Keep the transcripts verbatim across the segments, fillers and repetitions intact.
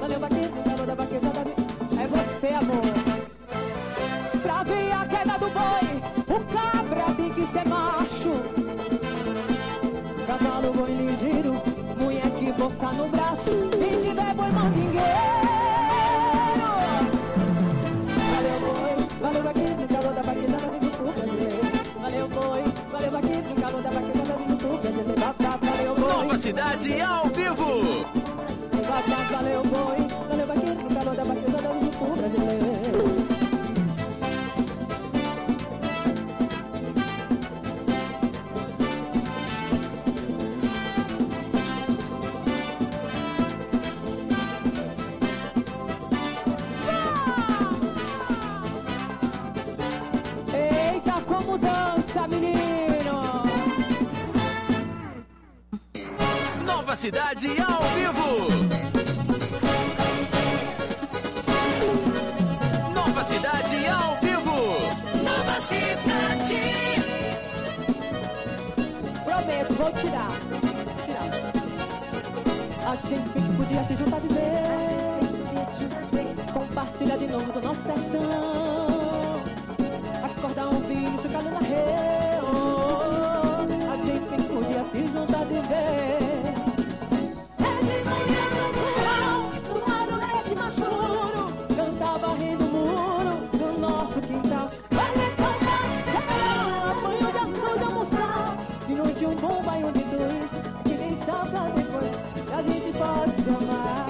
valeu vaqueiro, valeu da vaquejada. É você, amor. Pra ver a queda do boi, o cabra tem que ser macho. Cavalo boi ligeiro, mulher que força no braço. Quem tiver boi mandingueiro. Valeu boi, valeu vaqueiro, calor da vaquejada, vem pro brasileiro. Valeu boi, valeu vaqueiro, calor da vaquejada, vem pro brasileiro. Valeu boi. Nova Cidade ao vivo. Valeu boi, valeu vaqueiro, calor da vaquejada, vem pro brasileiro. Menino. Nova Cidade ao vivo. Nova Cidade ao vivo. Nova Cidade. Prometo, vou tirar. Tirar. A gente podia se juntar de vez. Compartilha de novo do nosso sertão. Acordar um vinho, chocado na rede. A gente tem que podia se juntar de vez. É de manhã no curral, no lado leste machuro. Cantava rindo o muro do nosso quintal. Vai recordar céu, banho de ação de almoçar. De noite um bom banho de dois, que deixa pra depois. A gente pode se amar.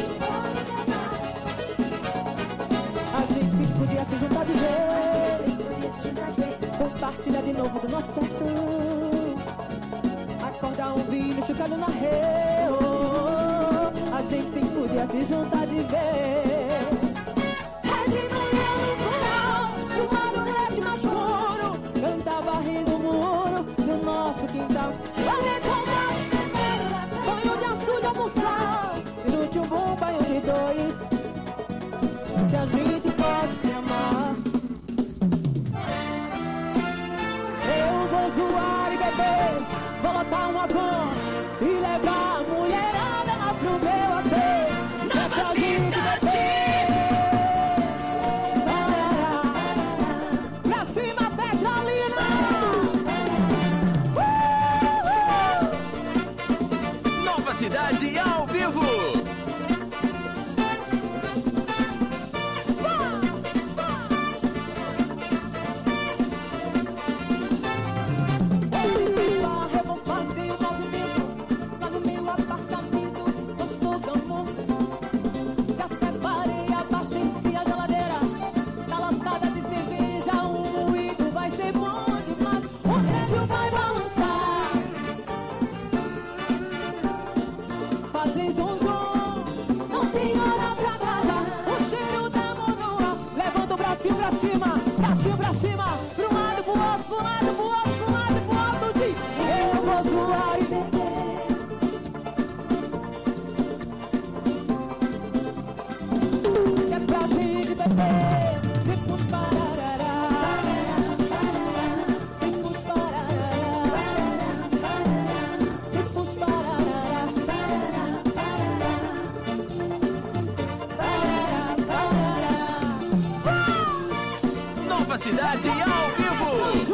A gente tem que podia se juntar de vez. Compartilha de novo do nosso sertão. Acordar um vinho, chocado na rede. A gente tem que podia se juntar de vez. É de manhã no curral, do lado leste mais puro. Cantava rindo o muro do nosso quintal. Vai recordar banho de açude almoçar. E no último bom banho de dois, que a gente pode se amar. Vou zoar e beber, vou botar uma van e levar a mulherada lá pro meu A P. Nova Cidade. Pra cima, Petrolina. Uh! Nova Cidade ao vivo. Pra cima, pra cima, pra cima, pro lado, pro outro, pro lado, pro outro, pro lado, pro outro, de eu vou zoar e beber. Que é pra gente beber, vamos parará, vamos parará, vamos parará, Nova Cidade ao vivo.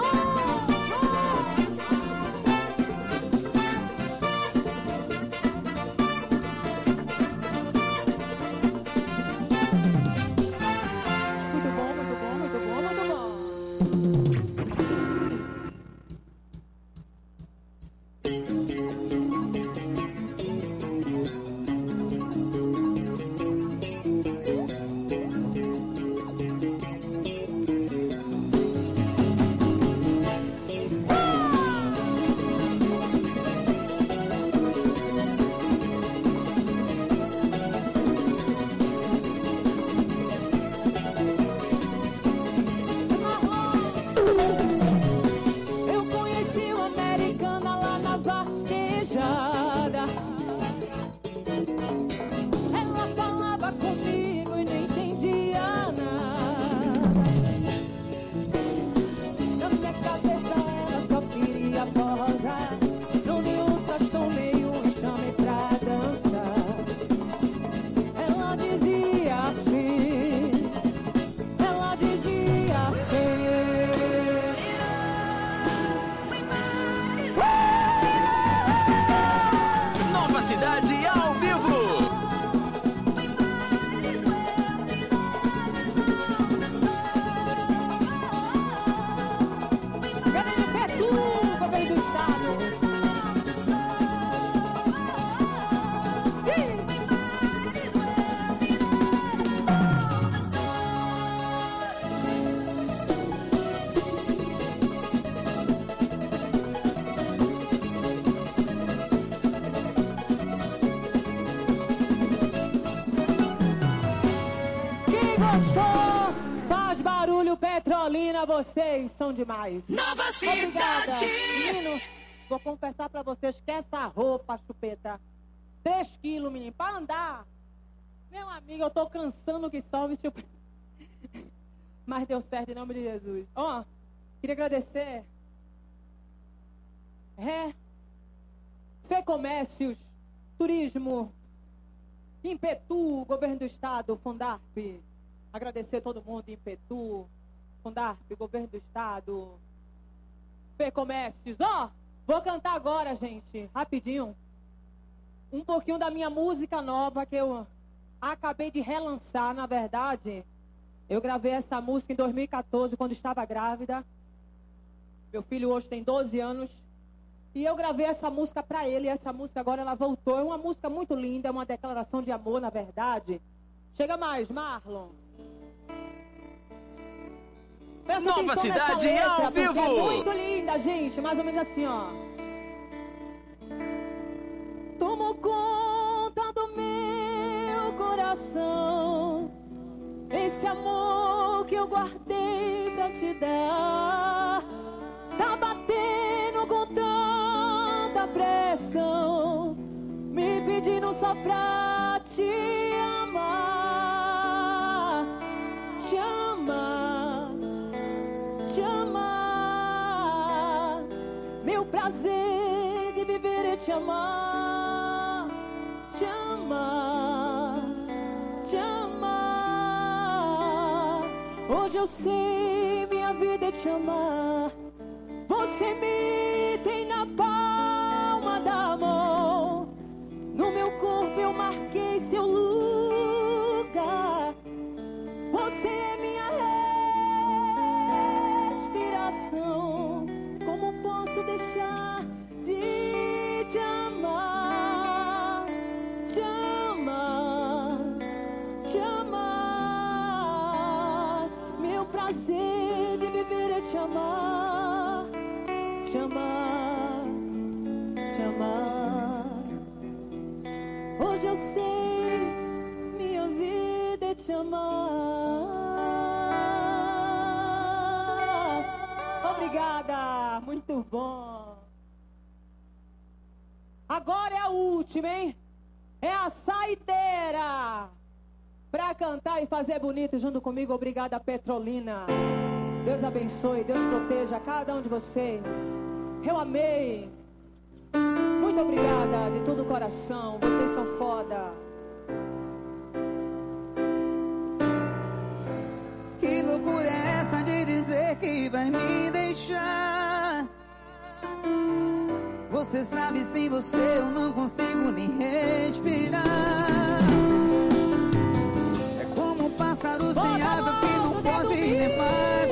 Muito bom, muito bom, muito bom, muito bom. show. Faz barulho, Petrolina, vocês são demais. Nova Obrigada. Cidade. Menino, vou confessar pra vocês que essa roupa, chupeta, três quilos, menino, pra andar. Meu amigo, eu tô cansando que salve, chupeta. Mas deu certo em nome de Jesus. Ó, oh, queria agradecer. É. Fê Comércios, Turismo, Impetu, Governo do Estado, Fundarp. Agradecer todo mundo, Impetu, Fundarp, Governo do Estado, Fê Comércios. Ó, oh, vou cantar agora, gente, rapidinho. Um pouquinho da minha música nova que eu acabei de relançar, na verdade. Eu gravei essa música em dois mil e quatorze, quando estava grávida. Meu filho hoje tem doze anos. E eu gravei essa música pra ele. E essa música agora ela voltou. É uma música muito linda, é uma declaração de amor, na verdade. Chega mais, Marlon. Presta Nova Cidade letra, ao vivo. É muito linda, gente. Mais ou menos assim, ó. Tomo conta do meu coração, esse amor que eu guardei pra te dar, tá batendo com tanta pressão, me pedindo só pra te amar, te amar, te amar. Meu prazer de viver é te amar, te amar, te amar. Hoje eu sei, minha vida é te amar. Você me tem na palma da mão, no meu corpo eu marquei seu lugar. Você é minha respiração. Como posso deixar de te amar, te amar, te amar. Meu prazer de viver é te amar, te amar, te amar. Hoje eu sei, minha vida é te amar. Obrigada, muito bom. Agora é a última, hein? É a saideira pra cantar e fazer bonito junto comigo. Obrigada, Petrolina. Deus abençoe, Deus proteja cada um de vocês. Eu amei. Muito obrigada de todo o coração. Vocês são foda. Que loucura é essa de dizer que vai me deixar? Você sabe, sem você eu não consigo nem respirar. É como um pássaro sem asas que não pode nem mais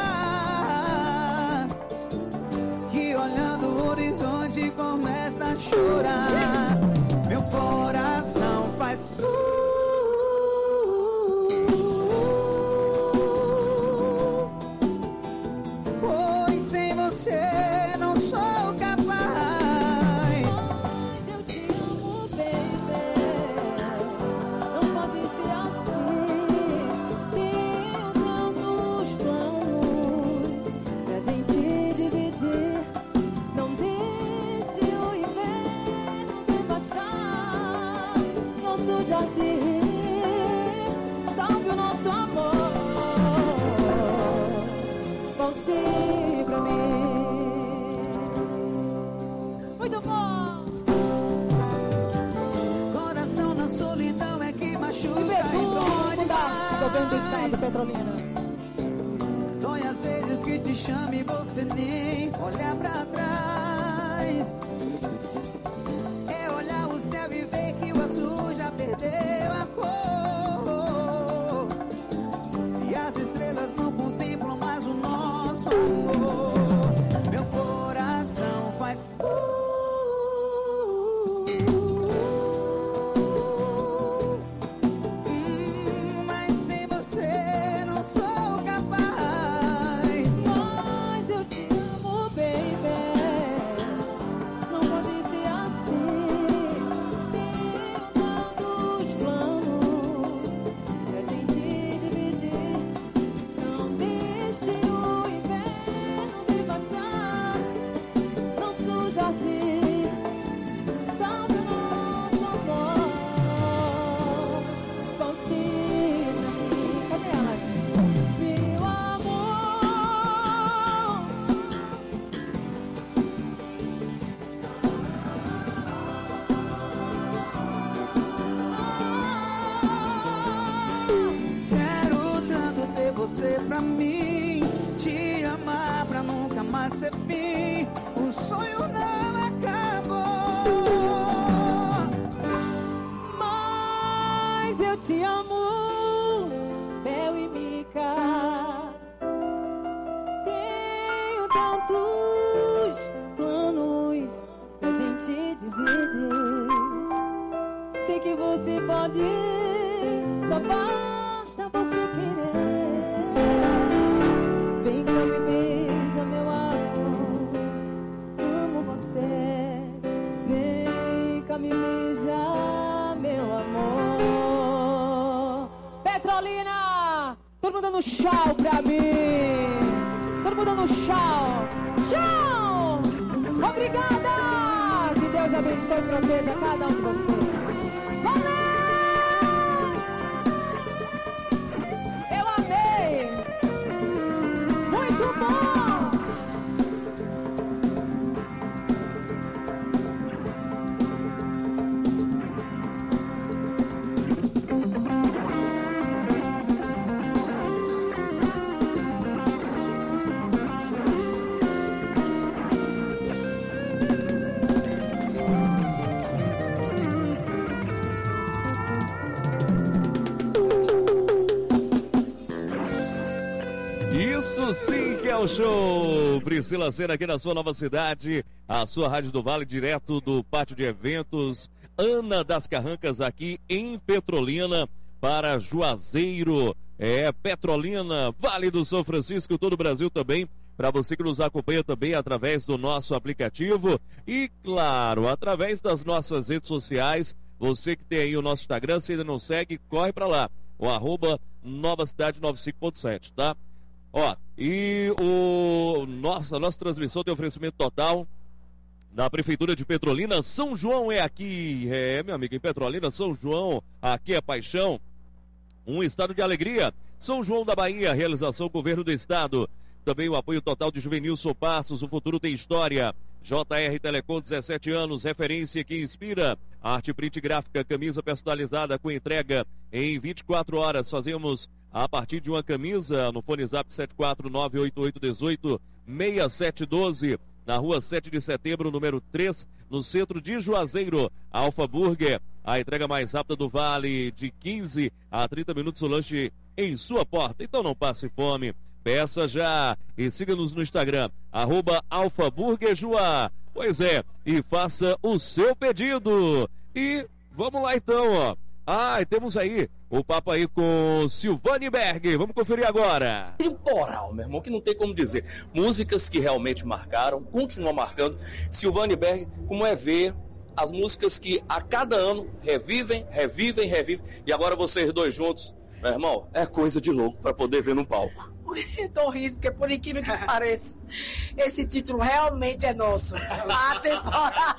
voar, que olhando o horizonte começa a chorar. Meu coração faz pois sem você não sou capaz. Eu te amo, baby. Não pode ser assim. Tenho tantos planos pra gente dividir. Não deixe o inverno devastar nosso jardim. Salve o nosso amor. Volte pra mim. Muito bom. Coração na solidão é que machuca e Vergonha da Governo do Estado, dói. Petrolina. Dói às vezes que te chamo e você nem olha pra trás. É olhar o céu e ver que o azul já perdeu a cor, e as estrelas não contemplam mais o nosso amor. Meu coração faz uh, hum, mas sem você não sou capaz. Mas eu te amo, baby. eu te amo, Mel e Mica. Tenho tantos planos pra gente dividir. Sei que você pode, só basta você querer. Vem cá, me beija, meu amor, amo você. Vem cá, me beija, meu amor. Petrolina, todo mundo dando tchau pra mim. Todo mundo dando tchau. Tchau! Obrigada! Que Deus abençoe e proteja cada um de vocês. Valeu! Eu amei! Muito bom! Isso sim que é o show! Priscila Sena aqui na sua nova cidade, a sua Rádio do Vale, direto do Pátio de Eventos Ana das Carrancas, aqui em Petrolina, para Juazeiro, é Petrolina, Vale do São Francisco, todo o Brasil também, para você que nos acompanha também através do nosso aplicativo e, claro, através das nossas redes sociais. Você que tem aí o nosso Instagram, se ainda não segue, corre para lá, o arroba Nova Cidade noventa e cinco ponto sete, tá? Ó, e o nossa, a nossa transmissão tem oferecimento total da Prefeitura de Petrolina. São João é aqui, é, meu amigo, em Petrolina, São João, aqui é paixão, um estado de alegria. São João da Bahia, realização Governo do Estado. Também o apoio total de Juvenilson Passos, o futuro tem história. J R Telecom, dezessete anos, referência que inspira. Arte print gráfica, camisa personalizada com entrega em vinte e quatro horas. Fazemos a partir de uma camisa no fone zap sete quatro nove oito oito um oito seis sete um dois, na rua sete de setembro, número três, no centro de Juazeiro. Alfa Burger, a entrega mais rápida do Vale, de quinze a trinta minutos, o lanche em sua porta. Então não passe fome, peça já e siga-nos no Instagram, arroba Alfa Burger Juá. Pois é, e faça o seu pedido. E vamos lá então, ó. Ah, e temos aí o papo aí com Silvane Berg. Vamos conferir agora. Temporal, meu irmão, que não tem como dizer. Músicas que realmente marcaram, continuam marcando. Silvane Berg, como é ver as músicas que a cada ano revivem, revivem, revivem. E agora vocês dois juntos, meu irmão, é coisa de louco para poder ver num palco. Tô rindo, porque por incrível que pareça, esse título realmente é nosso. Atemporal.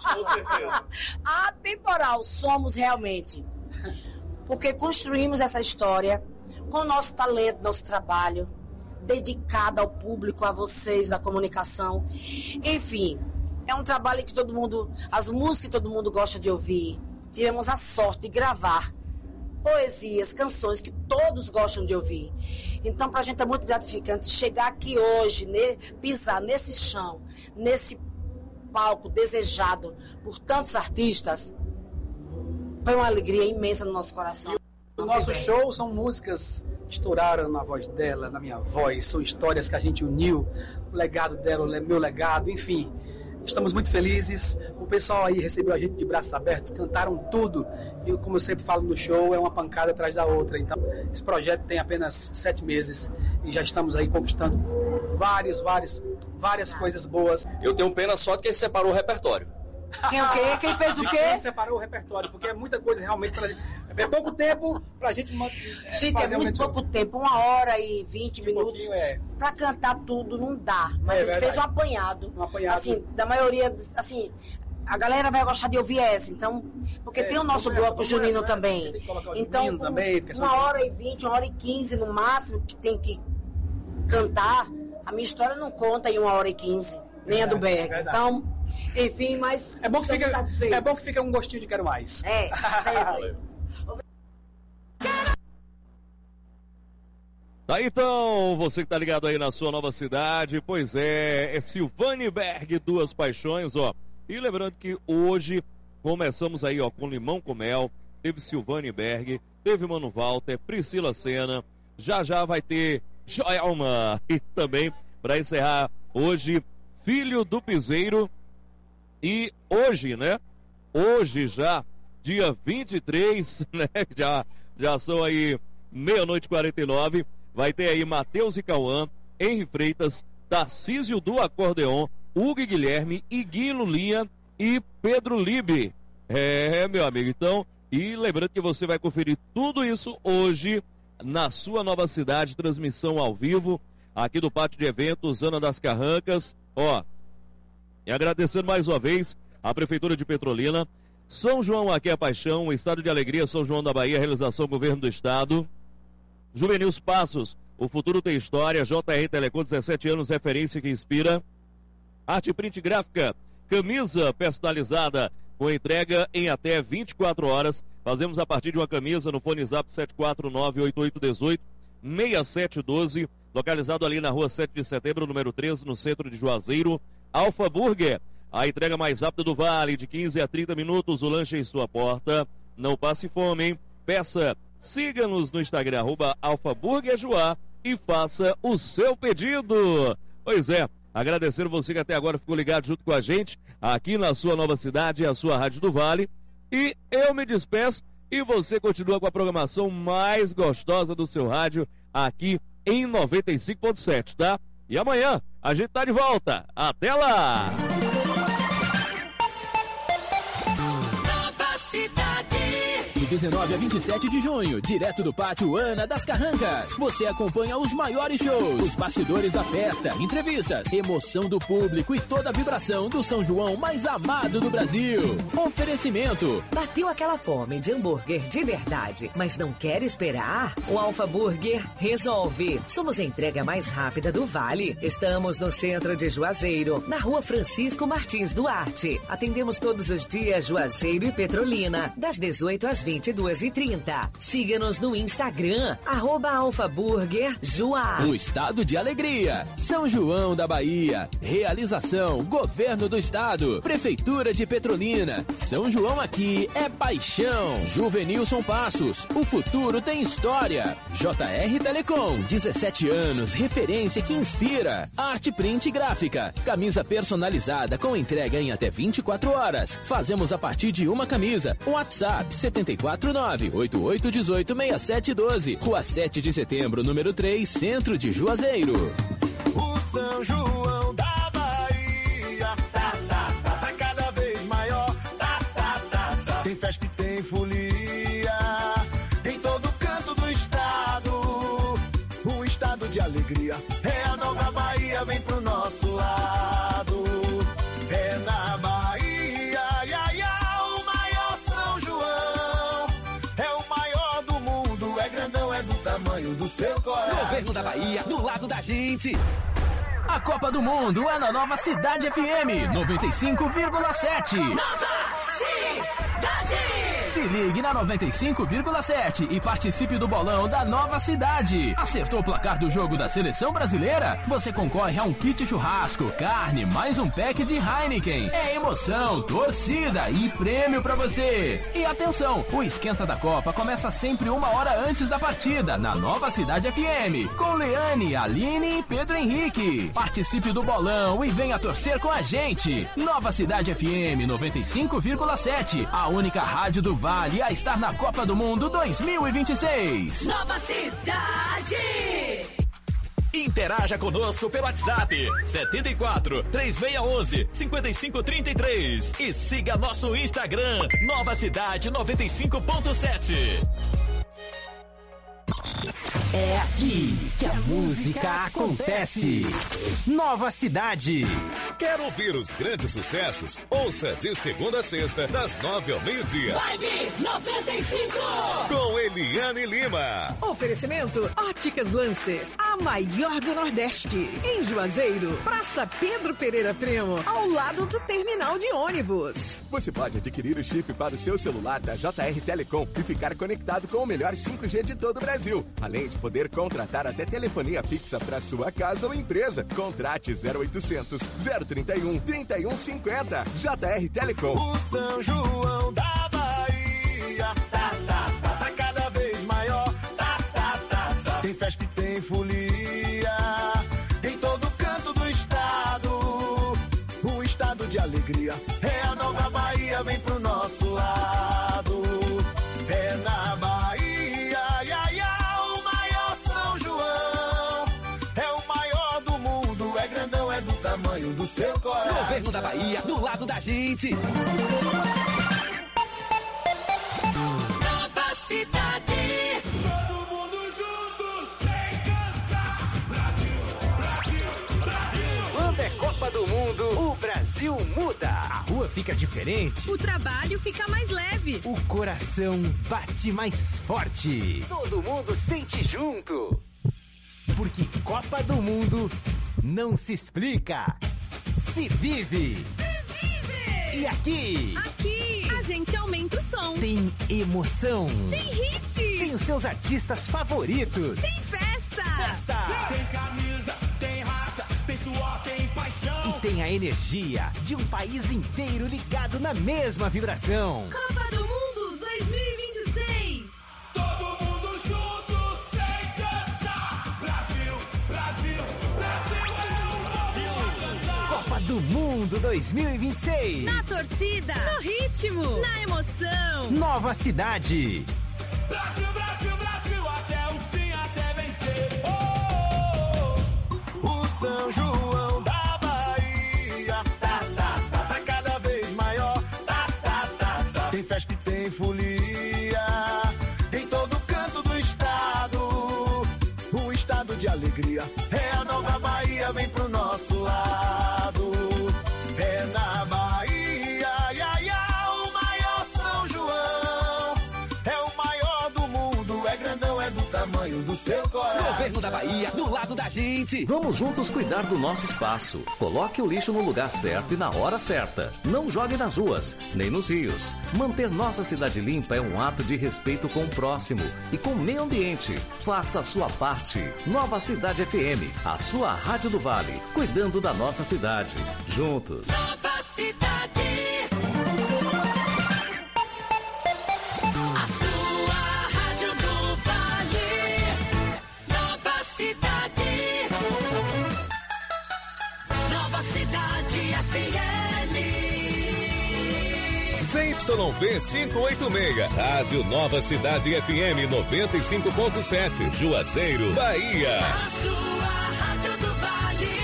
Atemporal, somos realmente. Porque construímos essa história com nosso talento, nosso trabalho, dedicado ao público, a vocês da comunicação. Enfim, é um trabalho que todo mundo, as músicas que todo mundo gosta de ouvir. Tivemos a sorte de gravar poesias, canções que todos gostam de ouvir. Então, pra gente é muito gratificante chegar aqui hoje, né, pisar nesse chão, nesse palco desejado por tantos artistas. Foi uma alegria imensa no nosso coração. O nosso show são músicas que estouraram na voz dela, na minha voz, são histórias que a gente uniu, o legado dela, o meu legado, enfim. Estamos muito felizes, o pessoal aí recebeu a gente de braços abertos, cantaram tudo, e como eu sempre falo no show, é uma pancada atrás da outra. Então, esse projeto tem apenas sete meses e já estamos aí conquistando vários, vários, várias coisas boas. Eu tenho pena só que ele separou o repertório. Quem o quê? Quem fez o quê? Quem separou o repertório, porque é muita coisa realmente pra gente. É pouco tempo pra gente. É, gente, fazer é muito um pouco tempo, uma hora e vinte um minutos. É. Pra cantar tudo não dá. Mas É a gente verdade. fez um apanhado. Um apanhado. Assim, da maioria, assim, a galera vai gostar de ouvir essa. Então, porque É, tem o nosso como essa, bloco como junino essa, né? também. Tem que colocar o Então, junino com também, porque são- uma hora e vinte, uma hora e quinze no máximo que tem que cantar. A minha história não conta em uma hora e quinze, nem a do Verdade, Berg. verdade. Então, enfim, mas É bom, que estamos fica, satisfeitos. é bom que fica um gostinho de quero mais. É, sempre. Tá, então, você que tá ligado aí na sua nova cidade, pois é, é Silvane Berg, Duas Paixões, ó. E lembrando que hoje começamos aí, ó, com limão com mel, teve Silvane Berg, teve Mano Walter, Priscila Senna, já já vai ter Joelma e também, para encerrar hoje, Filho do Piseiro. E hoje, né? Hoje já, dia vinte e três, né? Já, já são aí meia-noite e quarenta e nove. Vai ter aí Matheus e Cauã, Henri Freitas, Tarcísio do Acordeon, Hugo e Guilherme, Iguinho Lulinha e Pedro Libe. É, meu amigo, então, e lembrando que você vai conferir tudo isso hoje na sua nova cidade, transmissão ao vivo, aqui do Pátio de Eventos, Ana das Carrancas. Ó, e agradecendo mais uma vez a Prefeitura de Petrolina, São João aqui é paixão, Estado de Alegria, São João da Bahia, realização Governo do Estado. Juvenil Passos, o futuro tem história, J R Telecom, dezessete anos, referência que inspira. Arte Print Gráfica, camisa personalizada com entrega em até vinte e quatro horas. Fazemos a partir de uma camisa no fone zap sete quatro nove oito oito um oito seis sete um dois, localizado ali na rua sete de setembro, número treze, no centro de Juazeiro. Alfa Burger, a entrega mais rápida do Vale, de quinze a trinta minutos, o lanche em sua porta. Não passe fome, hein? Peça, siga-nos no Instagram, arroba Alfa Burger Juá, e faça o seu pedido. Pois é, agradecendo você que até agora ficou ligado junto com a gente, aqui na sua nova cidade, a sua Rádio do Vale. E eu me despeço e você continua com a programação mais gostosa do seu rádio aqui em noventa e cinco ponto sete, tá? E amanhã a gente tá de volta. Até lá! Nova Cidade. De dezenove a vinte e sete de junho, direto do Pátio Ana das Carrancas, você acompanha os maiores shows, os bastidores da festa, entrevistas, emoção do público e toda a vibração do São João mais amado do Brasil. Oferecimento. Bateu aquela fome de hambúrguer de verdade, mas não quer esperar? O Alfa Burger resolve. Somos a entrega mais rápida do Vale. Estamos no centro de Juazeiro, na rua Francisco Martins Duarte. Atendemos todos os dias Juazeiro e Petrolina, das dezoito às vinte e duas e trinta. Siga-nos no Instagram, arroba Alfa Burger Juá. O Estado de Alegria, São João da Bahia. Realização, Governo do Estado, Prefeitura de Petrolina. São João aqui é paixão. Juvenilson Passos, o futuro tem história. J R Telecom, dezessete anos, referência que inspira. Arte Print Gráfica, camisa personalizada com entrega em até vinte e quatro horas. Fazemos a partir de uma camisa. WhatsApp sete quatro nove oito oito um oito seis sete um dois, Rua sete de setembro, número três, Centro de Juazeiro. O São João da Bahia tá, tá, tá, tá cada vez maior. Tá, tá, tá, tá. Tem festa e tem folia em todo canto do estado. Um estado de alegria. É a nova Bahia, vem pro nosso lado. É na Bahia, ia, ia, o maior São João. É o maior do mundo, é grandão, é do tamanho do seu coração. Governo da Bahia, do lado da gente. A Copa do Mundo é na Nova Cidade F M, noventa e cinco vírgula sete. Nova Cidade. Se ligue na noventa e cinco vírgula sete e participe do bolão da Nova Cidade. Acertou o placar do jogo da Seleção Brasileira? Você concorre a um kit churrasco, carne, mais um pack de Heineken. É emoção, torcida e prêmio pra você. E atenção, o Esquenta da Copa começa sempre uma hora antes da partida, na Nova Cidade F M, com Leane, Aline e Pedro Henrique. Participe do bolão e venha torcer com a gente. Nova Cidade F M noventa e cinco vírgula sete, a única rádio do Vale a estar na Copa do Mundo dois mil e vinte e seis. Nova Cidade. Interaja conosco pelo WhatsApp setenta e quatro, três seis um um, cinco cinco três três e siga nosso Instagram Nova Cidade noventa e cinco ponto sete. É aqui que a música acontece. Nova Cidade. Quer ouvir os grandes sucessos? Ouça de segunda a sexta, das nove ao meio-dia. Vibe noventa e cinco. Com Eliane Lima. Oferecimento Óticas Lancer, a maior do Nordeste. Em Juazeiro, Praça Pedro Pereira Primo, ao lado do terminal de ônibus. Você pode adquirir o chip para o seu celular da J R Telecom e ficar conectado com o melhor cinco G de todo o Brasil. Além de poder contratar até telefonia fixa para sua casa ou empresa. Contrate zero oitocentos, zero trinta e um, trinta e um cinquenta. J R Telecom. O São João da Bahia tá, festa e tem folia em todo canto do estado. Um estado de alegria. É a nova Bahia, vem pro nosso lado. É na Bahia, ia, ia, o maior São João. É o maior do mundo, é grandão, é do tamanho do seu coração. Governo da Bahia, do lado da gente. Nova cidade. Todo mundo junto, sem cansar. Brasil, Brasil, Brasil. Quando é Copa do Mundo, o Brasil muda. A rua fica diferente. O trabalho fica mais leve. O coração bate mais forte. Todo mundo sente junto. Porque Copa do Mundo não se explica, se vive. Se vive! E aqui? Aqui a gente aumenta o som. Tem emoção. Tem hit. Tem os seus artistas favoritos. Tem festa. Festa. Tem camisa, tem raça, tem suor, tem paixão. E tem a energia de um país inteiro ligado na mesma vibração. Copa do Mundo dois mil e vinte e seis. Todo mundo junto, sem cansar. Brasil, Brasil, Brasil é o Brasil a cantar. Copa do Mundo dois mil e vinte e seis. Na torcida, no ritmo, na emoção. Nova cidade. Brasil, Brasil, Brasil, até o fim, até vencer. Oh, oh, oh. O São João da Bahia tá, tá, tá, tá cada vez maior. Tá, tá, tá, tá. Tem festa e tem folia em todo canto do estado. Um estado de alegria. É a nova Bahia, vem pro nosso lado. É na Bahia, ia, ia, o maior São João. É o maior do mundo, é grandão, é do tamanho do seu coração. Governo da Bahia, do lado da gente. Vamos juntos cuidar do nosso espaço. Coloque o lixo no lugar certo e na hora certa. Não jogue nas ruas, nem nos rios. Manter nossa cidade limpa é um ato de respeito com o próximo e com o meio ambiente. Faça a sua parte. Nova Cidade F M, a sua rádio do Vale, cuidando da nossa cidade. Juntos. Nova cidade. A sua rádio do Vale. Nova cidade. Nova cidade F M. Z Y V quinhentos e oitenta e seis, Rádio Nova Cidade F M noventa e cinco ponto sete, Juazeiro, Bahia. A sua rádio do Vale.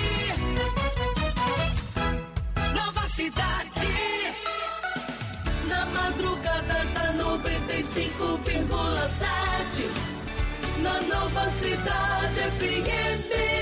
Nova cidade. Na madrugada da noventa e cinco vírgula sete, na Nova Cidade F M.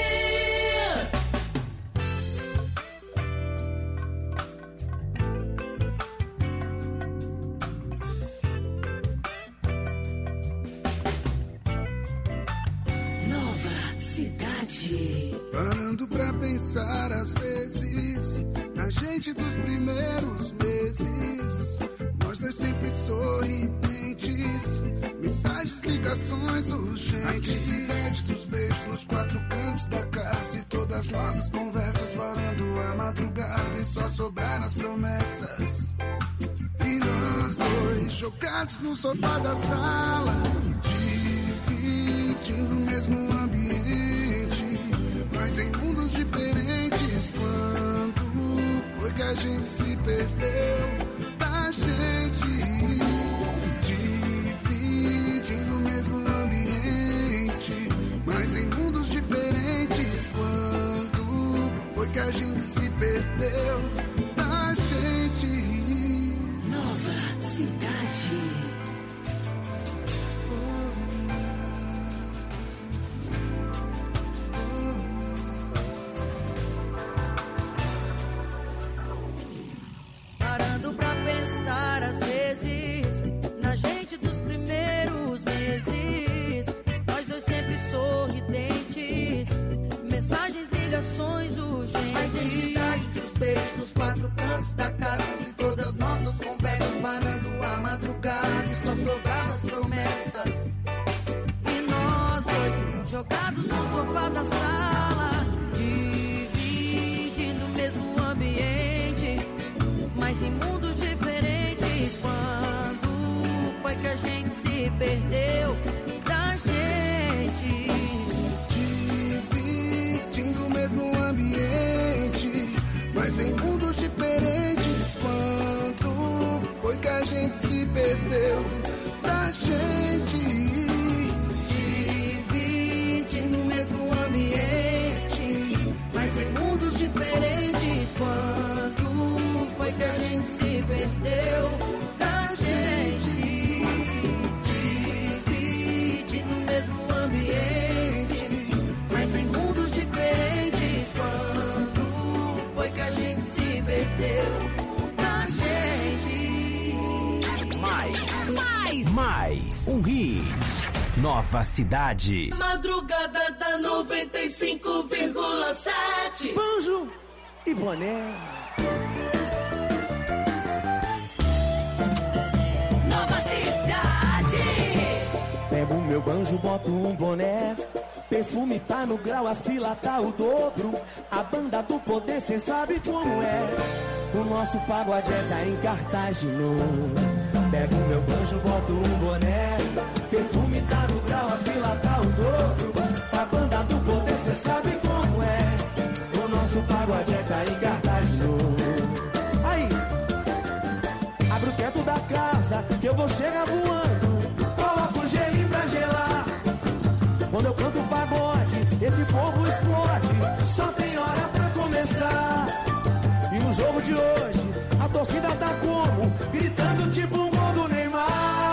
Parando pra pensar às vezes na gente dos primeiros meses, nós dois sempre sorridentes, mensagens, ligações urgentes. Aqui cidade dos beijos nos quatro cantos da casa e todas nossas conversas valendo a madrugada e só sobraram as promessas. E nós dois jogados no sofá da sala, dividindo o mesmo ambiente, mas em mundos diferentes. Quando foi que a gente se perdeu da gente? Dividindo o mesmo ambiente, mas em mundos diferentes. Quando foi que a gente se perdeu da gente? Nova cidade. Pensar às vezes na gente dos primeiros meses, nós dois sempre sorridentes, mensagens, ligações urgentes. A intensidade dos beijos nos quatro cantos da casa e todas nossas conversas varando a madrugada e só sobravam as promessas. E nós dois jogados no sofá da sala, dividindo o mesmo ambiente, mas em mundos diferentes. Quando foi que a gente se perdeu da gente? diferentes. Quando foi que a gente se perdeu da gente? Divide no mesmo ambiente, mas em mundos diferentes. Quando foi que a gente se perdeu da gente? Mais, mais, mais um hit. Nova Cidade. Madrugada da noventa e cinco vírgula sete. Banjo e boné. Nova Cidade. Pego o meu banjo, boto um boné. Perfume tá no grau, a fila tá o dobro. A banda do poder, cê sabe como é. O nosso pagode é tá em cartaz de novo. Pego o meu banjo, boto um boné. Perfume tá no grau, a fila tá o dobro. A banda do poder, cê sabe como é. O nosso pagode é tá em cartaz de novo. Aí, abre o teto da casa, que eu vou chegar voando. Coloca o gelinho pra gelar. Quando eu canto pagode, esse povo explode. Só tem hora pra começar. E no jogo de hoje, a torcida tá como? Gritando tipo um gol do Neymar.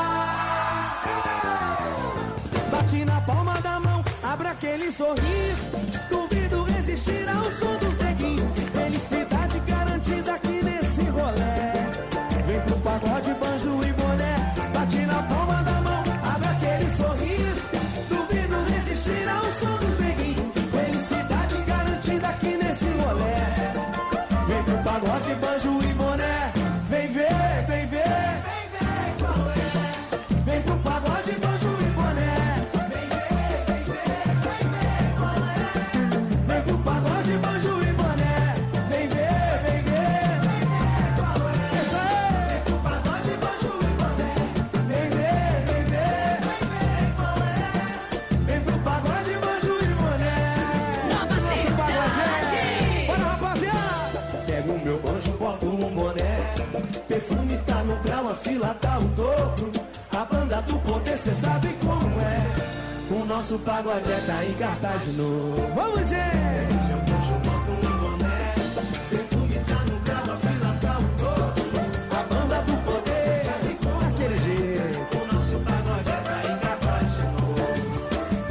Bate na palma da mão, abre aquele sorriso. Duvido resistir ao som dos neguinhos. Felicidade garantida aqui nesse rolê. Vem pro pagode, banjo e boné. Bate na palma da mão, abre aquele sorriso. Duvido resistir ao som dos neguinhos. Felicidade garantida aqui nesse rolê. Vem pro pagode, banjo e boné. Vem ver, vem ver. Vem ver qual é. Vem pro pagode, banjo e boné. Vem ver, vem ver, vem ver qual é. Vem pro pagode, banjo e boné. Vem ver, vem ver, vem ver qual é. Essa é. Vem pro pagode, banjo e boné. Vem ver, vem ver, vem ver qual é. Vem pro pagode, banjo e boné. Nova Cidade. Bora, rapaziada. Pego o meu banjo, boto um boné. Perfume tá no grau, a fila tá o dobro. A banda do poder, cê sabe como é. O nosso pagode é tá em cartaz de novo. Vamos, gente! Seu banjo, boto um boné. Perfume tá no grau, a fila tá o dobro. A banda do poder, cê sabe como é. Daquele jeito. O nosso pagode é tá em cartaz de novo.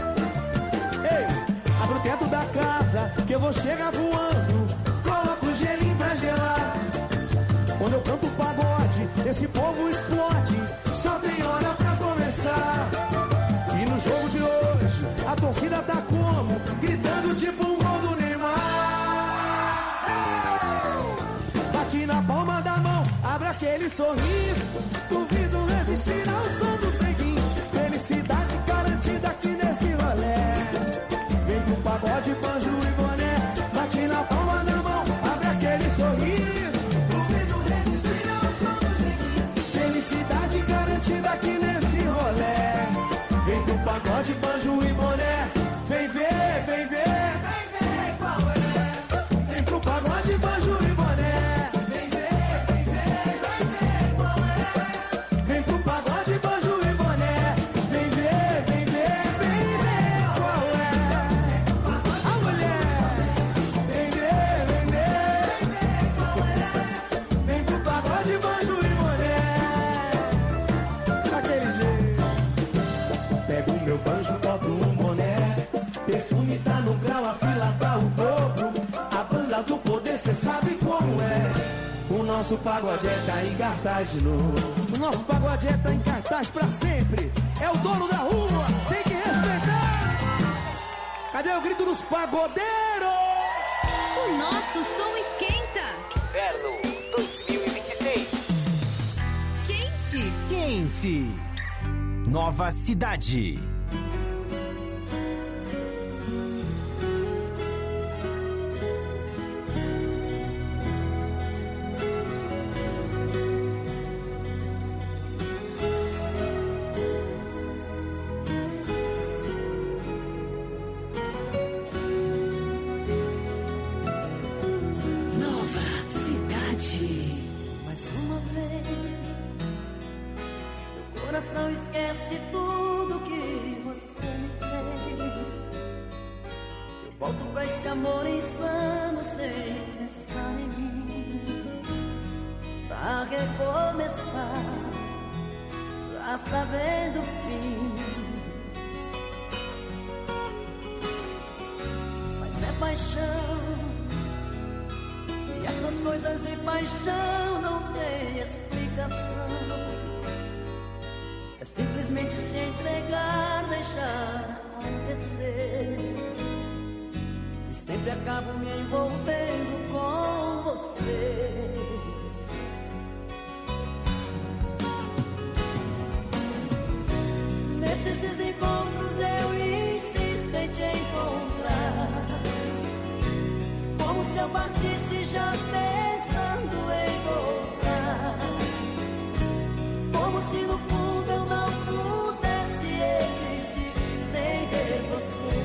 Ei, abre o teto da casa, que eu vou chegar voando. Coloca o gelinho pra gelar. Quando eu canto pagode, esse povo explode. Só tem hora pra começar. E no jogo de hoje, a torcida tá como? Gritando tipo um gol do Neymar. Bate na palma da mão, abre aquele sorriso. Duvido resistir ao som dos neguinhos. Felicidade garantida aqui nesse rolê. Vem pro pagode, banjo e boné. Bate na palma da mão, abre aquele sorriso. Felicidade garantida aqui nesse rolê. Vem pro pagode, banjo e boné. Vem ver, vem ver, vem ver qual é. Vem pro pagode, banjo e boné. Vem ver, vem ver, vem ver qual é. Vem pro pagode, banjo e boné. Vem ver, vem ver, vem ver qual é. A mulher. Vem ver, vem ver, vem ver qual é. Vem pro pagode, banjo e boné. Daquele jeito. Pego o meu banjo, boto um boné. Perfume tá no grau, a fila tá o dobro. A banda do poder, cê sabe como é. O nosso pagode é tá em cartaz de novo. O nosso pagode é tá em cartaz pra sempre. É o dono da rua, tem que respeitar. Cadê o grito dos pagodeiros? O nosso som esquenta. Inverno dois mil e vinte e seis. Quente. Quente. Nova Cidade. Esquece tudo que Volto pra esse amor insano sem pensar em mim, pra recomeçar, já sabendo o fim. Mas é paixão, e essas coisas de paixão não tem explicação. É simplesmente se entregar, deixar acontecer. E sempre acabo me envolvendo com você. Nesses encontros eu insisto em te encontrar, como se eu partisse já pensando em voltar, como se no fundo eu não pudesse existir sem ter você.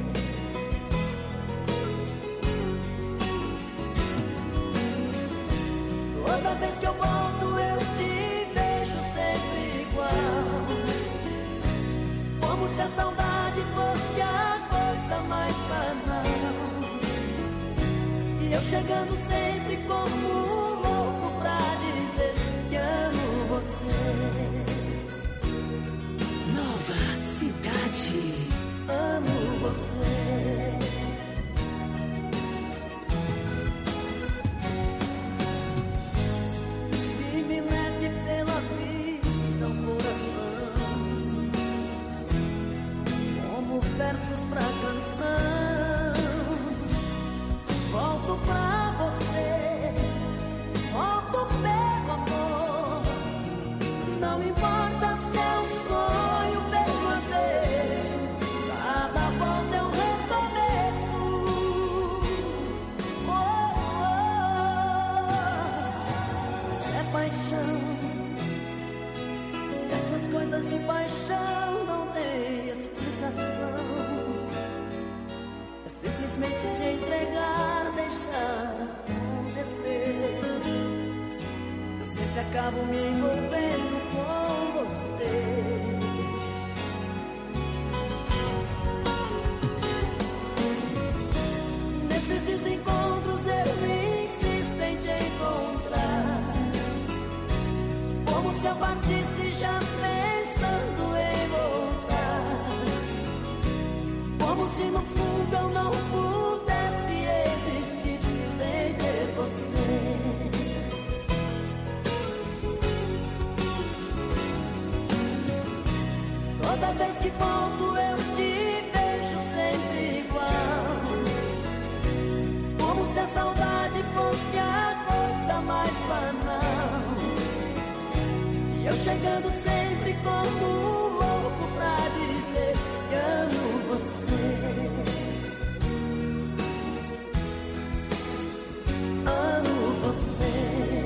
Toda vez que eu volto eu te vejo sempre igual, como se a saudade fosse a coisa mais banal. E eu chegando sempre como um louco pra dizer que amo você. Nova Cidade. Amo você. E me leve pela vida ao coração, como versos pra canção. Volto pra você, volto pelo amor. Não importa se é um sonho, permaneço. Cada volta é um recomeço. Oh, oh. Mas é paixão, essas coisas de paixão não tem explicação. É simplesmente se entregar, deixar acontecer. Eu sempre acabo me envolvendo com você. Nesses desencontros eu insisto em te encontrar, como se eu partisse já pensando em voltar, como se no fundo eu não pudesse existir sem ter você. Toda vez que volto eu te vejo sempre igual, como se a saudade fosse a coisa mais banal. E eu chegando sempre como um louco pra dizer que amo você. Amo você.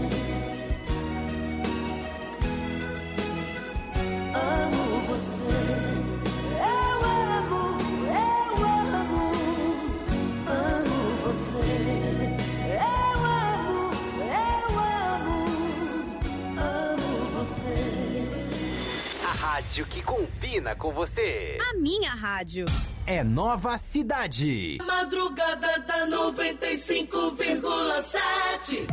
Amo você. Eu amo, eu amo. Amo você. Eu amo, eu amo. Amo você. A rádio que combina com você. A minha rádio. É Nova Cidade. Madrugada da noventa e cinco vírgula sete.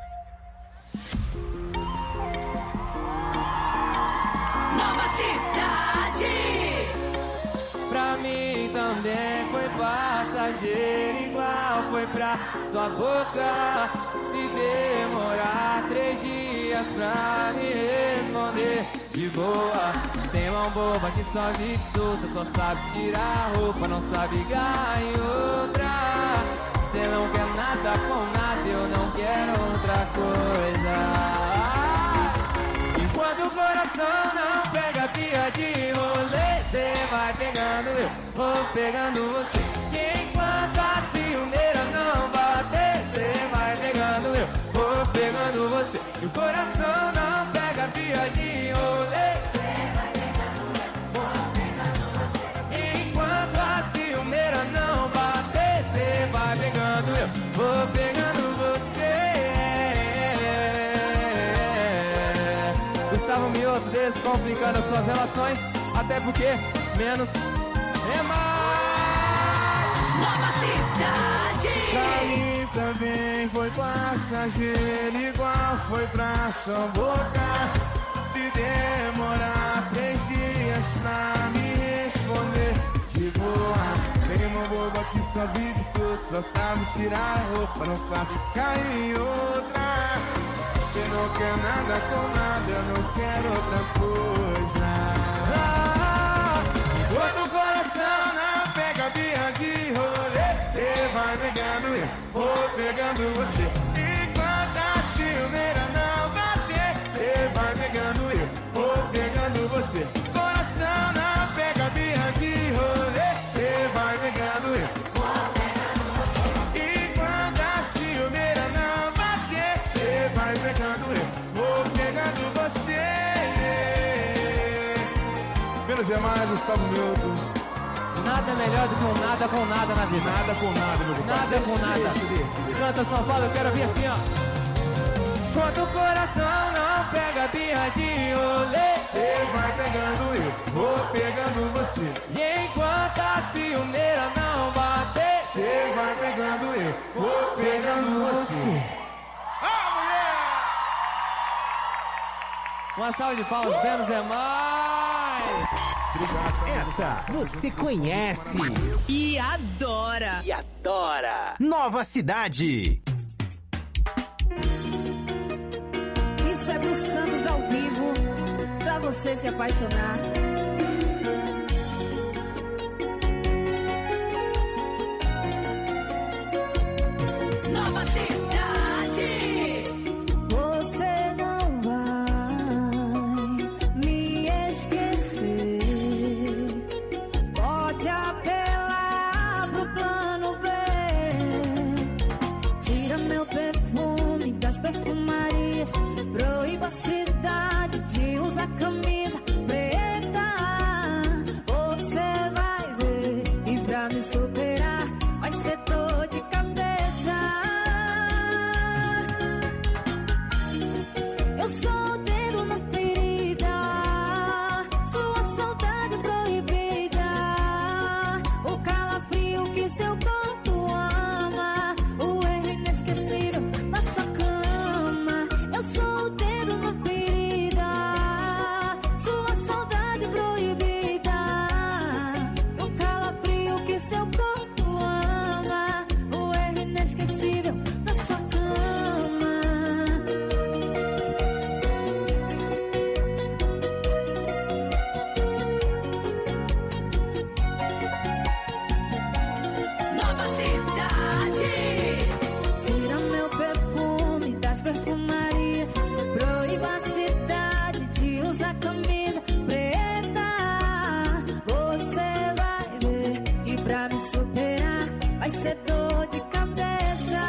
Nova Cidade. Pra mim também foi passageiro, igual foi pra sua boca. Se demorar três dias pra me responder de boa. Tem mão boba que só vive solta, só sabe tirar a roupa, não sabe ganhar em outra. Cê não quer nada com nada, eu não quero outra coisa. Enquanto o coração não pega pia de rolê, cê vai pegando eu, vou pegando você. E enquanto a ciumeira não bater, cê vai pegando eu, vou pegando você. E o coração não pega pia de rolê, cê vai pegando eu, vou pegando você. E enquanto a ciumeira não bater, cê vai pegando eu, vou pegando você. Gustavo Mioto, descomplicando as suas relações, até porque menos é mais. Nova Cidade. Pra mim também foi passageiro, igual foi pra sua boca. Se demorar três dias pra me responder de boa. Tem uma boba que só vive solto, só sabe tirar a roupa, não sabe cair em outra. Você não quer nada com nada, eu não quero outra coisa. Ah, enquanto o coração não pega birra de rolê, você vai pegando eu, vou pegando você. Enquanto a ciumeira não bater, você vai pegando eu, vou pegando você. Coração não pega birra de rolê, você vai pegando eu, vou pegando você. Enquanto a ciumeira não bater, você vai pegando eu, vou pegando você. Menos demais, Gustavo Milton. Nada melhor do que um nada com nada na vida. Nada com nada, meu compadre. Nada com nada. Deixa, deixa, deixa. Canta São Paulo, eu quero ouvir assim, ó. Quando o coração não pega birra de rolê, você vai pegando eu, vou pegando você. E enquanto a ciumeira não bater, você vai pegando eu, vou pegando você. Ah, mulher! Uma salva de palmas, menos é mais. Obrigado. Essa você conhece E adora. e adora. Nova Cidade. Isso é Bruce Santos ao vivo, pra você se apaixonar. Nova Cidade. Você não vai me esquecer. Pode apelar pro plano B. Tira meu perfume das perfumarias. Proíba a cidade de usar camisa preta. Você vai ver, e pra me superar vai ser dor de cabeça. Eu sou o dedo na ferida, sua saudade proibida, o calafrio que seu corpo ama, o erro inesquecível da sua cama. Eu sou o dedo na ferida, sua saudade proibida, o calafrio que seu corpo ama, o erro inesquecível da sua cama. Nova Cidade. Tira meu perfume das perfumarias. Proíba a cidade de usar camisa preta. Você vai ver, e pra me superar vai ser dor de cabeça.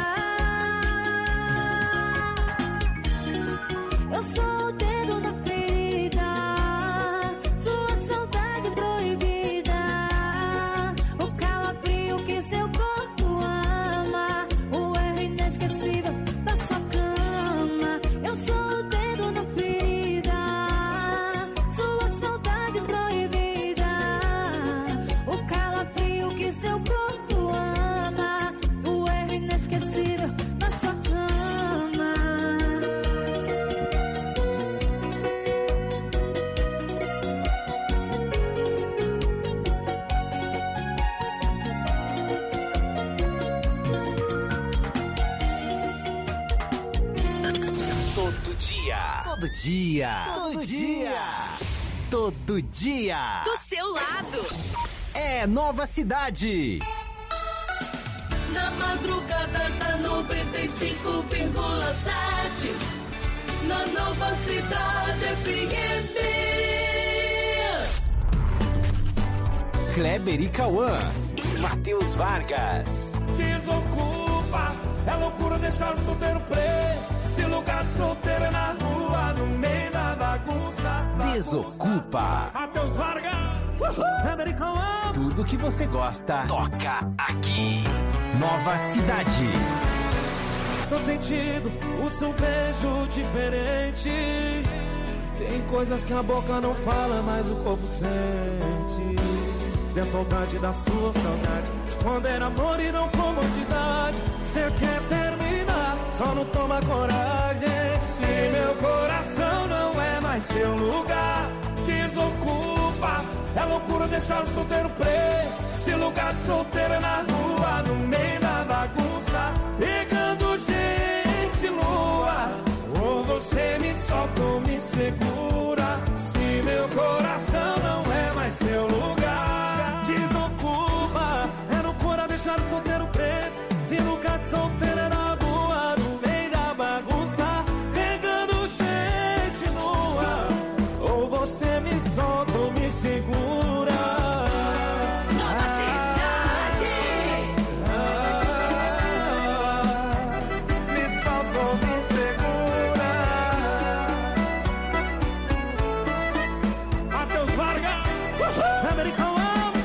Eu sou o dedo na ferida, sua saudade proibida, o calafrio que seu corpo ama, o erro inesquecível da sua cama. Eu sou o dedo na ferida, sua saudade proibida, o calafrio que seu corpo ama, o erro inesquecível da sua cama. Todo dia. Todo dia. Todo dia. Todo dia. Do seu lado. É Nova Cidade. Na madrugada da noventa e cinco vírgula sete, na Nova Cidade F M. Kleber e Cauã. E Matheus Vargas. Desocupa, é loucura deixar o solteiro preso. Se lugar de solteiro é na rua, no meio da bagunça. Desocupa. Matheus Vargas. Tudo que você gosta toca aqui. Nova Cidade. Tô sentindo o seu beijo diferente. Tem coisas que a boca não fala, mas o corpo sente. Tem saudade da sua saudade, quando era amor e não comodidade. Cê quer terminar, só não toma coragem. Se meu coração não é mais seu lugar, desocupa. É loucura deixar o solteiro preso. Se lugar de solteiro é na rua, no meio da bagunça, pegando gente lua. Ou você me solta ou me segura. Se meu coração não é mais seu lugar, desocupa. É loucura deixar o solteiro preso. Se lugar de solteiro é na rua, no meio da bagunça, pegando gente nua. Ou você me solta ou me segura. Nova Cidade. Ah, me solta ou me segura. Matheus Vargas, American Love.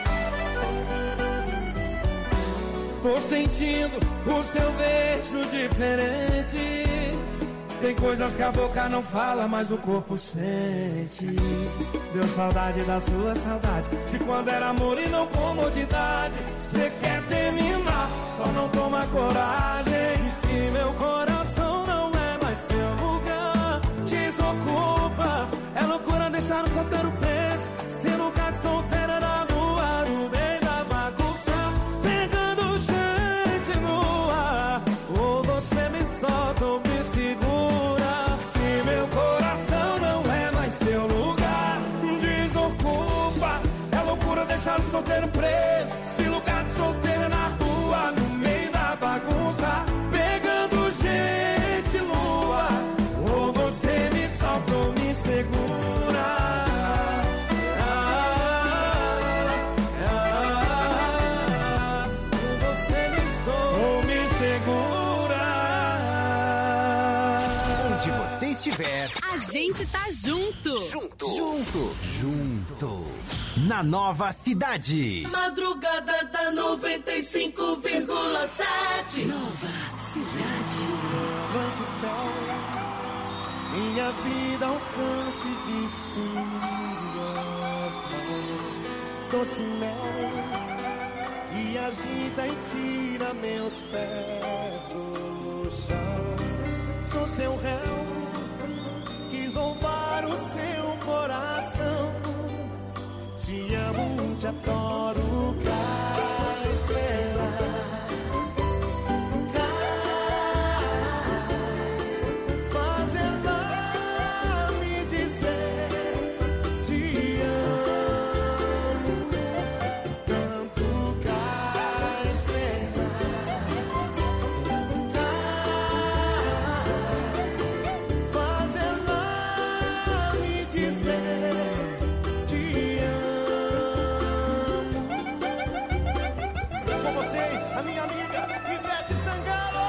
tô sentindo o seu beijo diferente. Tem coisas que a boca não fala, mas o corpo sente. Deu saudade da sua saudade, de quando era amor e não comodidade. Cê quer terminar, só não toma coragem. E se meu coração não é mais seu lugar, desocupa. É loucura deixar o solteiro preso. Se lugar de solteiro é na rua, no meio da bagunça, pegando gente nua. Ou você me solta ou me segura. Se meu coração não é mais seu lugar, desocupa. É loucura deixar o solteiro preso. Se lugar de solteiro é na rua, no meio da bagunça, pegando gente lua. Ou você me solta ou me segura. Ah, ah, ou você me solta ou me segura. Onde você estiver, A gente tá junto. junto, junto, junto. Na Nova Cidade. Madrugada da noventa e cinco vírgula sete. Nova Cidade. Levante céu, minha vida alcance de suas mãos. Doce mel que agita e tira meus pés do chão. Sou seu réu, quis roubar o seu coração. Te amo, te adoro, Castrela. Faz ela me dizer te amo, tanto, Castrela. Faz ela me dizer te amo. Com vocês, a minha amiga Ivete Sangalo.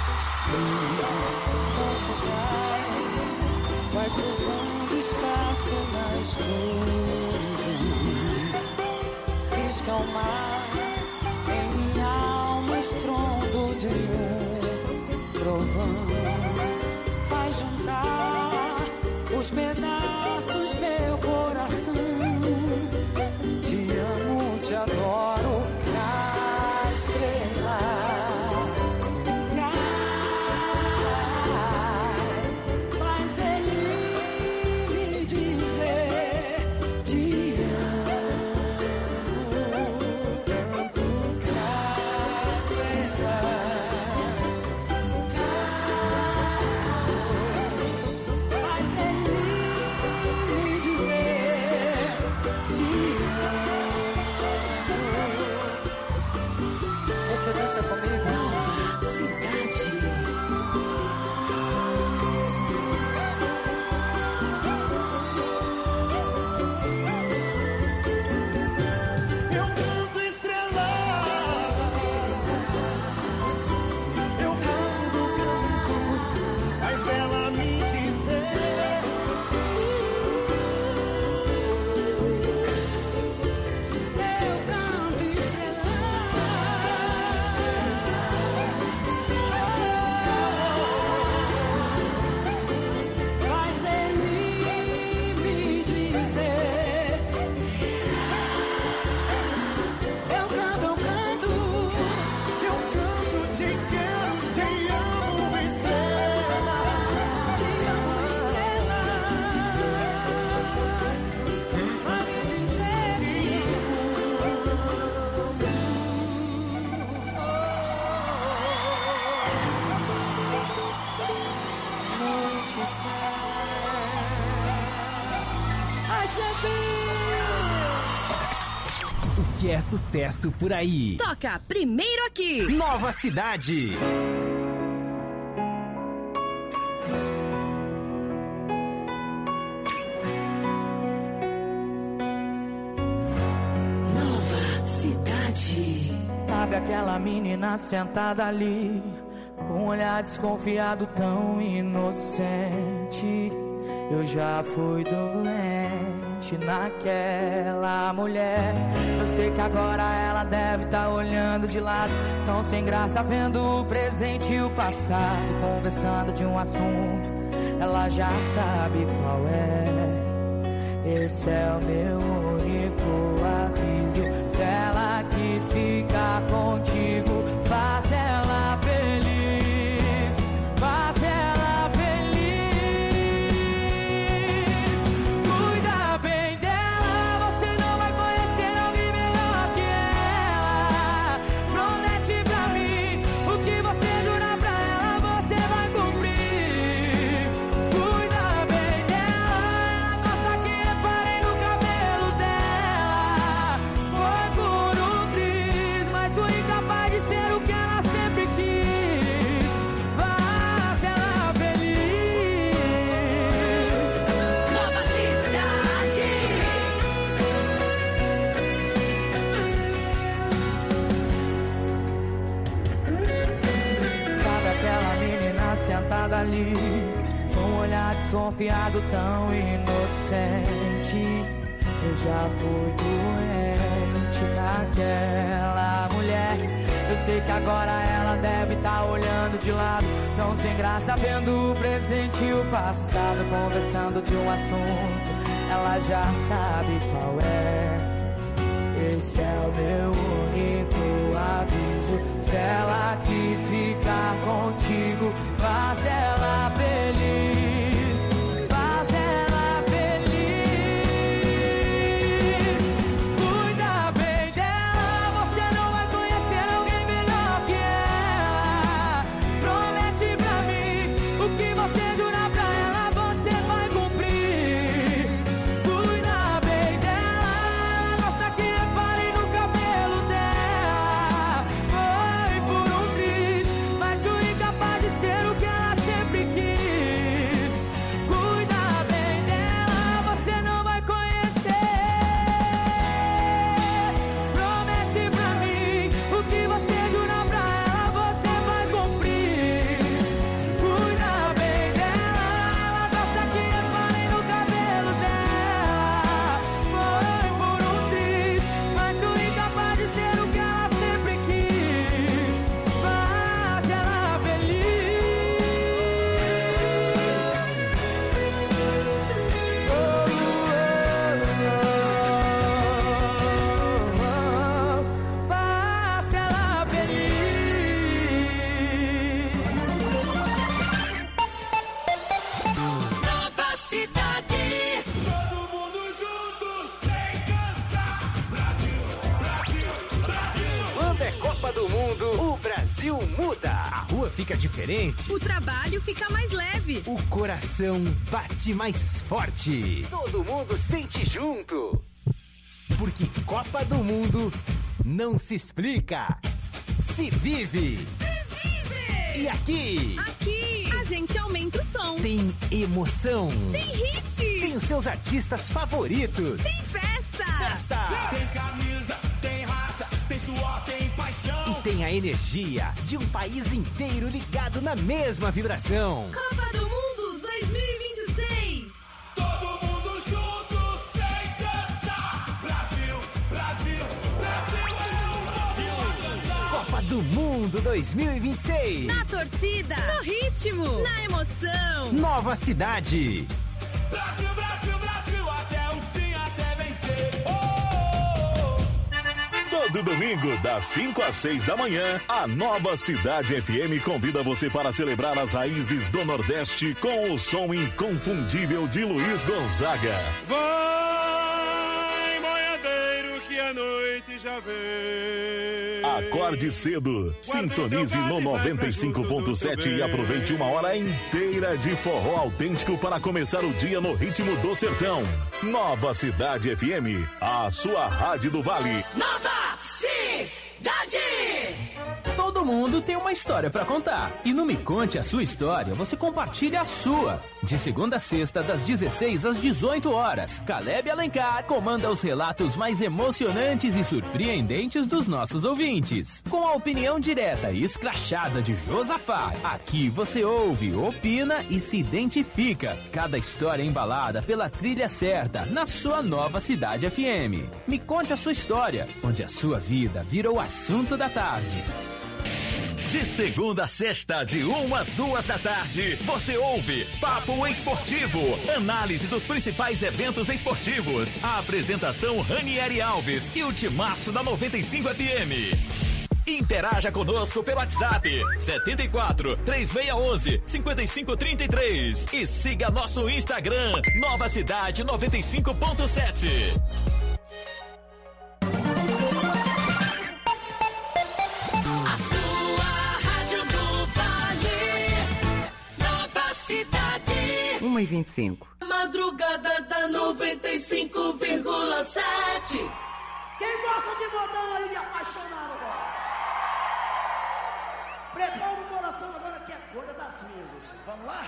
Vai cruzando espaço na escuridão. Risca o mar em minha alma, estrondo de um trovão. Faz juntar os pedaços meu coração. Te amo, te adoro, Castrela. Faz ele me dizer te amo, tanto, Castrela. Faz ele me dizer te amo. Você dança comigo? Nova Cidade. Eu canto estrelada, eu canto, canto, faz ela me dizer Eu canto estrelada. O que é sucesso por aí? Toca primeiro aqui. Nova Cidade. Nova Cidade. Sabe aquela menina sentada ali, com um olhar desconfiado tão inocente? Eu já fui doente naquela mulher. Eu sei que agora ela deve estar olhando de lado, tão sem graça, vendo o presente e o passado, conversando de um assunto, ela já sabe qual é. Esse é o meu único aviso: se ela quis ficar contigo, faça ela feliz, faça ela feliz. Cuida bem dela, você não vai conhecer alguém melhor que ela. Promete pra mim, o que você jurar pra ela, você vai cumprir. Cuida bem dela, ela gosta que reparem no cabelo dela. Foi por um triz, mas fui incapaz de ser o que ela sempre quis. Faça ela feliz. Nova Cidade. Sabe aquela menina sentada ali, com um olhar desconfiado tão inocente? Eu já fui doente naquela mulher. Eu sei que agora ela deve estar olhando de lado, tão sem graça, vendo o presente e o passado, conversando de um assunto, ela já sabe qual é. Esse é o meu único aviso: se ela quis ficar contigo, faça ela feliz, faça ela feliz. Cuida bem dela, você não vai conhecer alguém melhor que ela. Promete pra mim, o que você jurar pra ela, você vai cumprir. Cuida bem dela, gosta que reparem no cabelo dela. Foi por um triz, mas fui incapaz de ser o que ela sempre quis. Cuida bem dela, você não vai conhecer. Promete pra mim, o que você jurar pra ela, você vai cumprir. Cuida bem dela, ela gosta que reparem no cabelo dela. Foi por um triz, mas fui incapaz de ser o que ela sempre quis. Faz ela feliz. Faz ela feliz. Nova Cidade. Todo mundo junto, sem cansar. Brasil, Brasil, Brasil. Quando é Copa do Mundo, o Brasil muda. A rua fica diferente. O trabalho fica mais leve. O coração bate mais forte. Todo mundo sente junto. Porque Copa do Mundo não se explica, se vive. E aqui Aqui, a gente aumenta o som. tem emoção. Tem hit. Tem os seus artistas favoritos. Tem festa. Festa. Tem camisa, tem raça, tem suor, tem paixão. E tem a energia de um país inteiro ligado na mesma vibração. Copa do Mundo dois mil e vinte e seis. Todo mundo junto, sem cansar. Brasil, Brasil, Brasil é o Brasil a cantar. Copa do Mundo dois mil e vinte e seis. Na torcida, no ritmo, na emoção. Nova Cidade. Brasil, Brasil, Brasil, até o fim, até vencer. Oh! Todo domingo, das cinco às seis da manhã, a Nova Cidade F M convida você para celebrar as raízes do Nordeste com o som inconfundível de Luiz Gonzaga. Vai, boiadeiro, que a noite já vem. Acorde cedo. Sintonize no noventa e cinco ponto sete e aproveite uma hora inteira de forró autêntico para começar o dia no ritmo do sertão. Nova Cidade F M, a sua rádio do Vale. Nova Cidade! Todo mundo tem uma história pra contar. E no Me Conte a Sua História, você compartilha a sua. De segunda a sexta, das dezesseis às dezoito horas, Caleb Alencar comanda os relatos mais emocionantes e surpreendentes dos nossos ouvintes. Com a opinião direta e escrachada de Josafá, aqui você ouve, opina e se identifica. Cada história embalada pela trilha certa, na sua Nova Cidade F M. Me Conte a Sua História, onde a sua vida vira o assunto da tarde. De segunda a sexta, de uma às duas da tarde, você ouve Papo Esportivo, análise dos principais eventos esportivos. A apresentação Ranieri Alves e o timaço da noventa e cinco F M. Interaja conosco pelo WhatsApp setenta e quatro, três seis um um, cinco cinco três três e siga nosso Instagram Nova Cidade noventa e cinco ponto sete. uma e vinte e cinco. Madrugada da noventa e cinco vírgula sete. Quem gosta de modão aí, me apaixonado agora? Prepara o coração agora que é a cor das minhas. Vamos lá?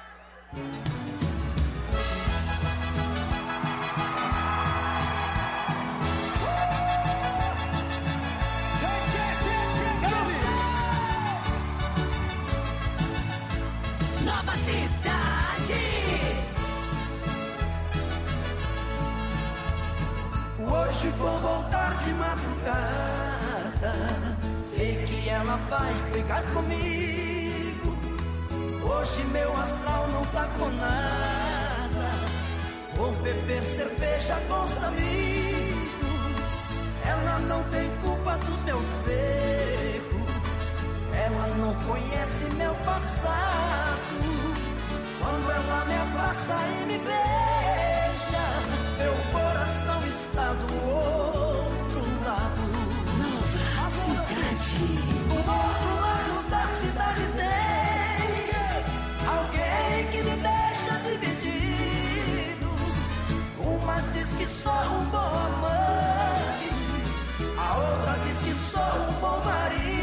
Nova Cidade. Hoje vou voltar de madrugada. Sei que ela vai brigar comigo. Hoje meu astral não tá com nada. Vou beber cerveja com os amigos. Ela não tem culpa dos meus erros. Ela não conhece meu passado. Quando ela me abraça e me beija, meu coração está do outro lado. Nova Cidade. Do outro lado da cidade tem alguém que me deixa dividido. Uma diz que sou um bom amante, a outra diz que sou um bom marido.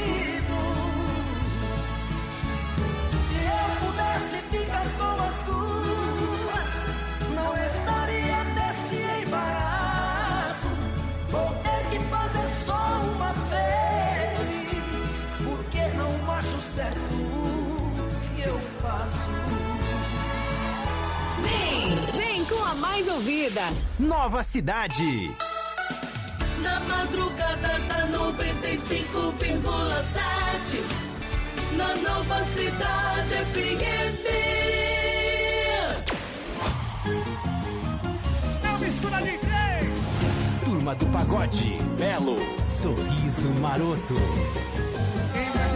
Se eu pudesse ficar com as duas, não estaria nesse embaraço. Vou ter que fazer só uma feliz, porque não acho certo o que eu faço. Vem, vem com a mais ouvida. Nova Cidade. Na madrugada da noventa e cinco vírgula sete, na Nova Cidade F M. É mistura de três. Turma do Pagode, Belo, Sorriso Maroto. Quem vai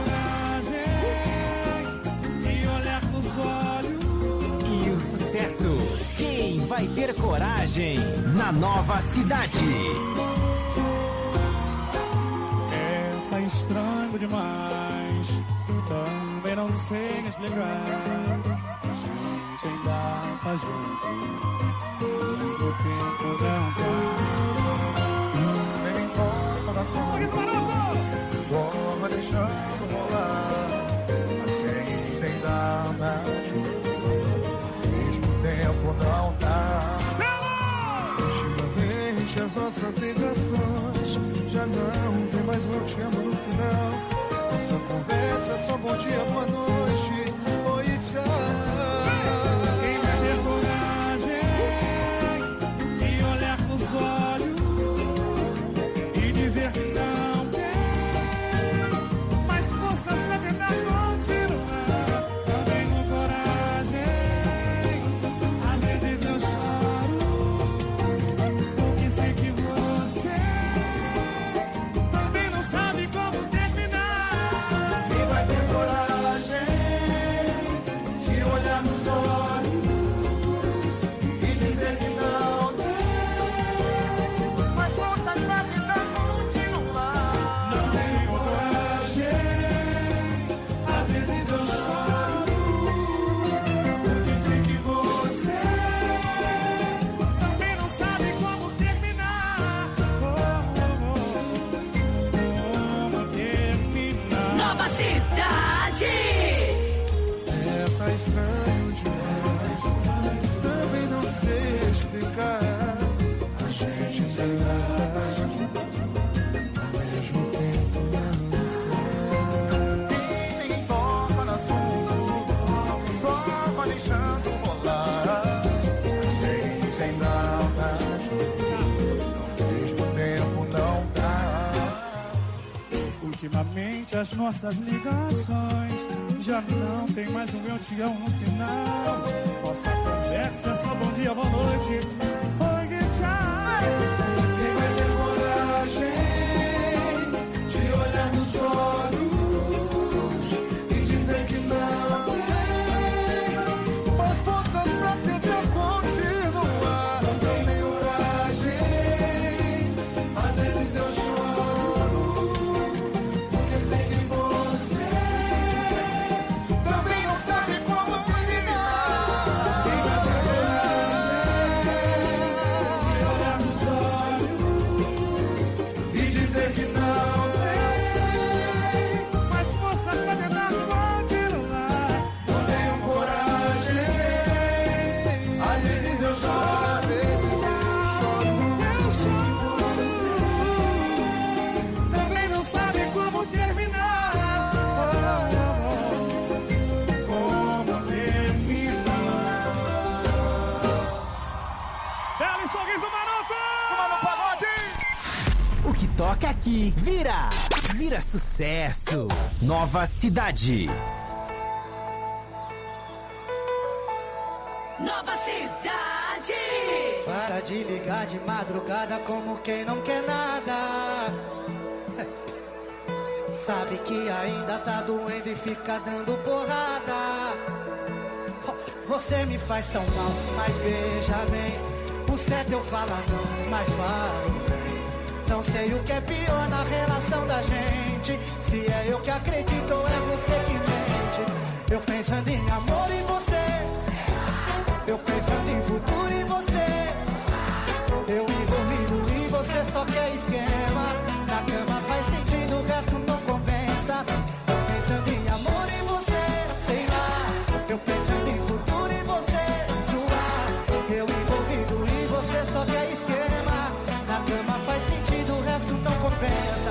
ter coragem de olhar nos olhos? E o sucesso, quem vai ter coragem na Nova Cidade? É, tá estranho demais, também não sei explicar. A gente ainda tá junto, mas o tempo não tá. Nem importa da sua sorriso maroto, só vai deixando rolar. A gente ainda tá junto, mesmo o tempo não tá. Ultimamente as nossas ligações já não tem mais um eu te amo no final. Nossa conversa é só bom dia, boa noite, oi, tchau. Quem vai ter coragem de olhar nos olhos e dizer que não tem mais forças pra tentar continuar? Também com coragem, às vezes eu choro, porque sei que você também não sabe como terminar. Quem vai ter coragem de Ultimamente as nossas ligações já não tem mais um eu te amo no final. Nossa conversa é só bom dia, boa noite, oi, que tchau. Quem vai ter coragem de olhar nos olhos e dizer que não tem mais forças pra tentar continuar? Não tenho coragem, às vezes eu choro, porque sei que você também não sabe como terminar. Quem vai ter coragem de olhar nos olhos e dizer que não tem mais forças pra tentar continuar? Não tenho coragem, às vezes eu choro, às vezes eu choro, eu choro. Você também não sabe como terminar. Como terminar. Belo sorriso, maroto! Mano Pagode! O que toca aqui vira, vira sucesso. Nova Cidade. Nova Cidade. Para de ligar de madrugada como quem não quer nada. Sabe que ainda tá doendo e fica dando porrada. Você me faz tão mal, mas veja bem, o certo eu falo não, mas falo bem. Não sei o que é pior na relação da gente, se é eu que acredito ou é você que mente. Eu pensando em